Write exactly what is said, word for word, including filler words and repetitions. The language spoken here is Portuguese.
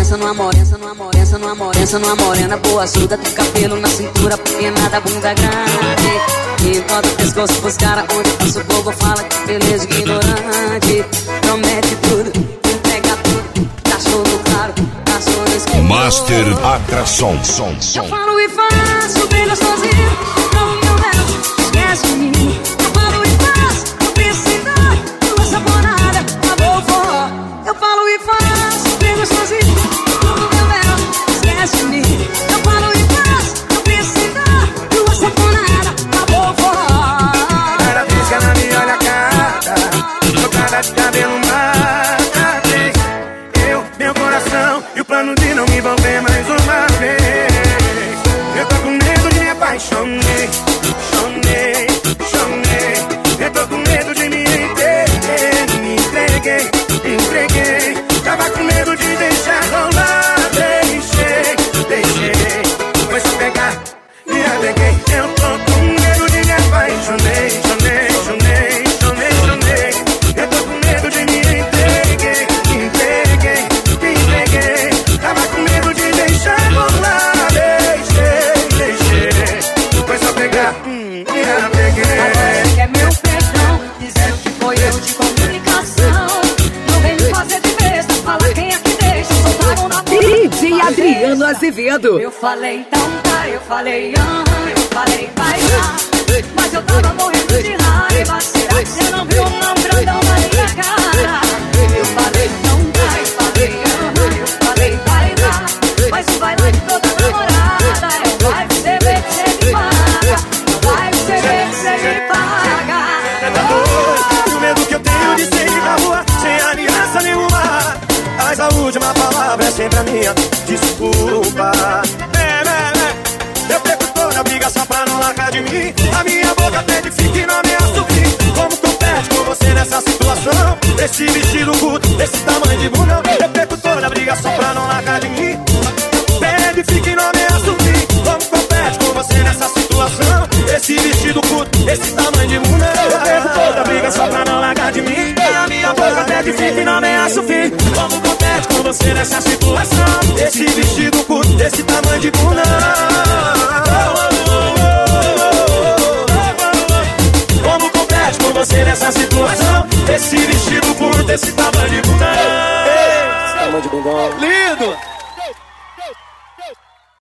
pensa numa morena, numa morena, numa morena, numa morena boa, surda, tem cabelo na cintura, pequenada, bunda grande. Enquanto o pescoço pros caras, onde passa o povo fala que beleza ignorante. Promete tudo, entrega tudo, tá show no claro, tá show no escuro. Master Atração, som, som. Eu falo e faço, brilha sozinho, não me leva, esquece de mim. Eu falo e faço, não precisa, tua saponada, acabou o forró. Eu falo e faço, brilha sozinho, não me leva, esquece de mim. Eu falo e faço, não precisa, tua saponada, acabou o forró. Cada vez que ela me olha a cara, tocada de cabelo mata, eu, meu coração e o plano de não me envolver mais uma vez. Eu tô com medo de me apaixonei, chonei, chonei. Eu tô com medo de me entreguei, me entreguei, me entreguei. Tava com medo de deixar rolar, deixei, deixei. Foi só pegar, me apeguei. Eu tô com medo de me apaixonei, chonei, chonei, chonei, chonei. Eu tô com medo de me entreguei, me entreguei, me entreguei. Tava com medo de deixar rolar, deixei, deixei. Foi só pegar, hum, me apeguei. Agora você quer meu perdão, dizendo que foi erro de comunicação. Não vem me fazer de besta, fala quem é que deixa, soltaram na boca. D J Adriano Azevedo. Eu falei então tá, eu falei aham, eu falei vai lá. Mas eu tava morrendo de raiva, será que você não viu o não grandão na minha cara? Eu falei então tá, eu falei aham, eu falei vai lá. Mas o vai lá de toda namorada, é o vai você vê que você me paga. Vai você vê que você me paga. Tá doido, o medo que eu tenho de sair na rua sem aliança nenhuma. Mas a última palavra é sempre a minha desculpa. É, é, é. Eu perco toda a briga só pra não largar de mim. A minha boca pede fique e não ameaça o fim. Como compete com você nessa situação? Esse vestido curto, esse tamanho de bunda. Eu perco toda a briga só pra não largar de mim. Pede fique e não ameaça o fim. Como compete com você nessa situação? Esse vestido curto, esse tamanho de bunda. Eu perco toda a briga só pra não largar de mim. A minha boca pede fique e não ameaça o fim. Como compete com você nessa situação? Esse vestido curto, esse tamanho de bunda. Como compete com você nessa situação? Esse vestido curto, esse tamanho de bunda. Esse tamanho de bunda. Lindo!